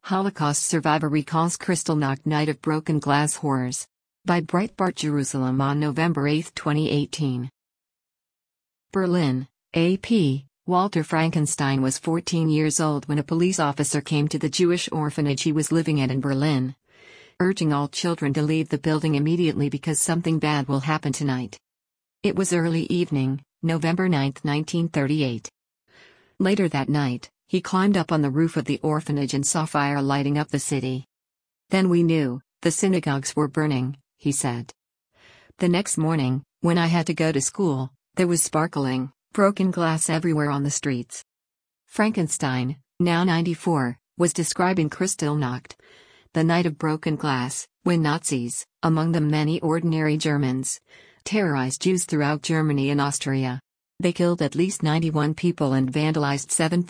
Holocaust survivor recalls Kristallnacht Night of Broken Glass Horrors. By Breitbart Jerusalem on November 8, 2018. Berlin, AP. Walter Frankenstein was 14 years old when a police officer came to the Jewish orphanage he was living at in Berlin, urging all children to leave the building immediately because something bad will happen tonight. It was early evening, November 9, 1938. Later that night, he climbed up on the roof of the orphanage and saw fire lighting up the city. Then we knew, the synagogues were burning, he said. The next morning, when I had to go to school, there was sparkling, broken glass everywhere on the streets. Frankenstein, now 94, was describing Kristallnacht, the night of broken glass, when Nazis, among them many ordinary Germans, terrorized Jews throughout Germany and Austria. They killed at least 91 people and vandalized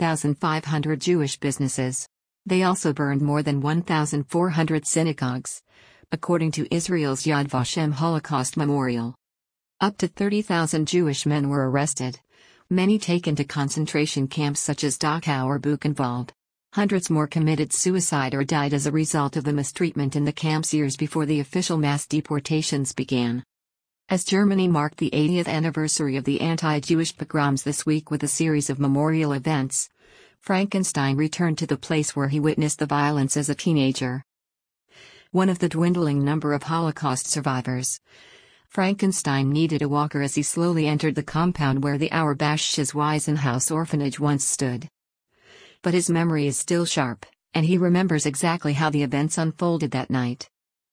7,500 Jewish businesses. They also burned more than 1,400 synagogues, according to Israel's Yad Vashem Holocaust Memorial. Up to 30,000 Jewish men were arrested, many taken to concentration camps such as Dachau or Buchenwald. Hundreds more committed suicide or died as a result of the mistreatment in the camps years before the official mass deportations began. As Germany marked the 80th anniversary of the anti-Jewish pogroms this week with a series of memorial events, Frankenstein returned to the place where he witnessed the violence as a teenager. One of the dwindling number of Holocaust survivors, Frankenstein needed a walker as he slowly entered the compound where the Auerbachsches Waisenhaus orphanage once stood. But his memory is still sharp, and he remembers exactly how the events unfolded that night.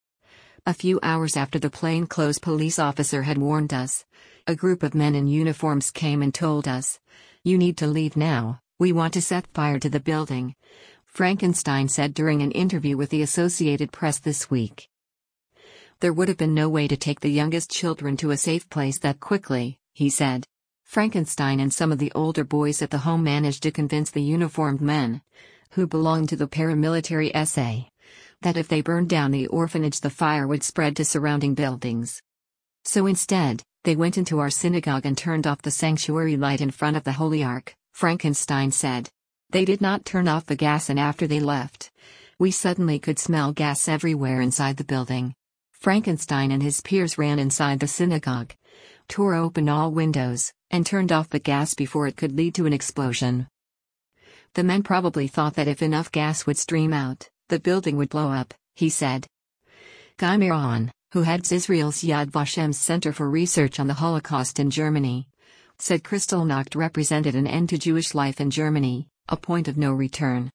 A few hours after the plainclothes police officer had warned us, a group of men in uniforms came and told us, "You need to leave now, we want to set fire to the building," Frankenstein said during an interview with the Associated Press this week. There would have been no way to take the youngest children to a safe place that quickly, he said. Frankenstein and some of the older boys at the home managed to convince the uniformed men, who belonged to the paramilitary SA, that if they burned down the orphanage the fire would spread to surrounding buildings. So instead, they went into our synagogue and turned off the sanctuary light in front of the Holy Ark, Frankenstein said. They did not turn off the gas, and after they left, we suddenly could smell gas everywhere inside the building. Frankenstein and his peers ran inside the synagogue, tore open all windows, and turned off the gas before it could lead to an explosion. The men probably thought that if enough gas would stream out, the building would blow up, he said. Guy Miron, who heads Israel's Yad Vashem Center for Research on the Holocaust in Germany, said Kristallnacht represented an end to Jewish life in Germany, a point of no return.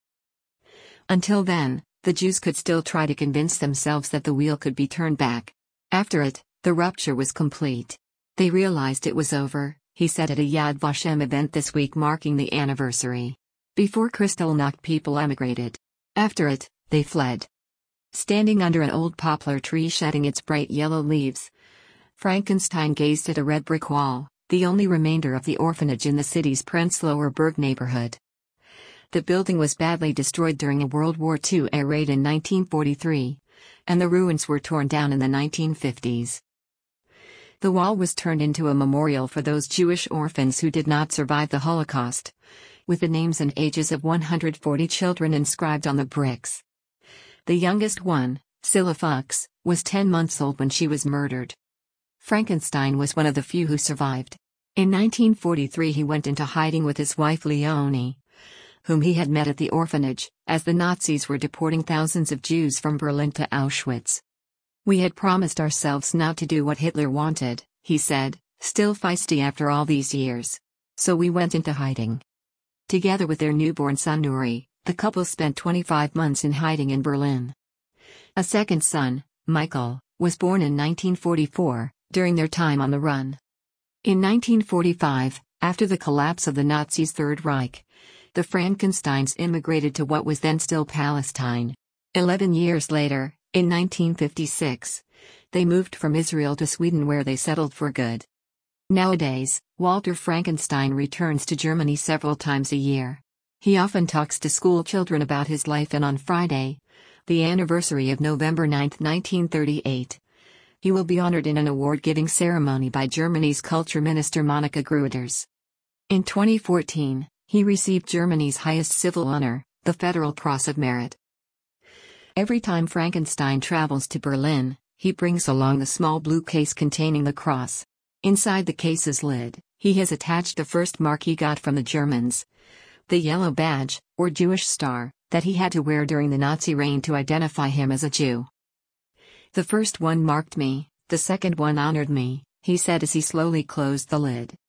Until then, the Jews could still try to convince themselves that the wheel could be turned back. After it, the rupture was complete. They realized it was over, he said at a Yad Vashem event this week marking the anniversary. Before Kristallnacht, people emigrated. After it, they fled. Standing under an old poplar tree shedding its bright yellow leaves, Frankenstein gazed at a red brick wall, the only remainder of the orphanage in the city's Prenzlauer Berg neighborhood. The building was badly destroyed during a World War II air raid in 1943, and the ruins were torn down in the 1950s. The wall was turned into a memorial for those Jewish orphans who did not survive the Holocaust, with the names and ages of 140 children inscribed on the bricks. The youngest one, Scylla Fuchs, was 10 months old when she was murdered. Frankenstein was one of the few who survived. In 1943 he went into hiding with his wife Leonie, whom he had met at the orphanage, as the Nazis were deporting thousands of Jews from Berlin to Auschwitz. We had promised ourselves not to do what Hitler wanted, he said, still feisty after all these years. So we went into hiding. Together with their newborn son Nuri, the couple spent 25 months in hiding in Berlin. A second son, Michael, was born in 1944, during their time on the run. In 1945, after the collapse of the Nazis' Third Reich, the Frankensteins immigrated to what was then still Palestine. 11 years later, in 1956, they moved from Israel to Sweden, where they settled for good. Nowadays, Walter Frankenstein returns to Germany several times a year. He often talks to school children about his life, and on Friday, the anniversary of November 9, 1938, he will be honored in an award-giving ceremony by Germany's Culture Minister Monika Grütters. In 2014, he received Germany's highest civil honor, the Federal Cross of Merit. Every time Frankenstein travels to Berlin, he brings along the small blue case containing the cross. Inside the case's lid, he has attached the first mark he got from the Germans. The yellow badge, or Jewish star, that he had to wear during the Nazi reign to identify him as a Jew. "The first one marked me, the second one honored me," he said as he slowly closed the lid.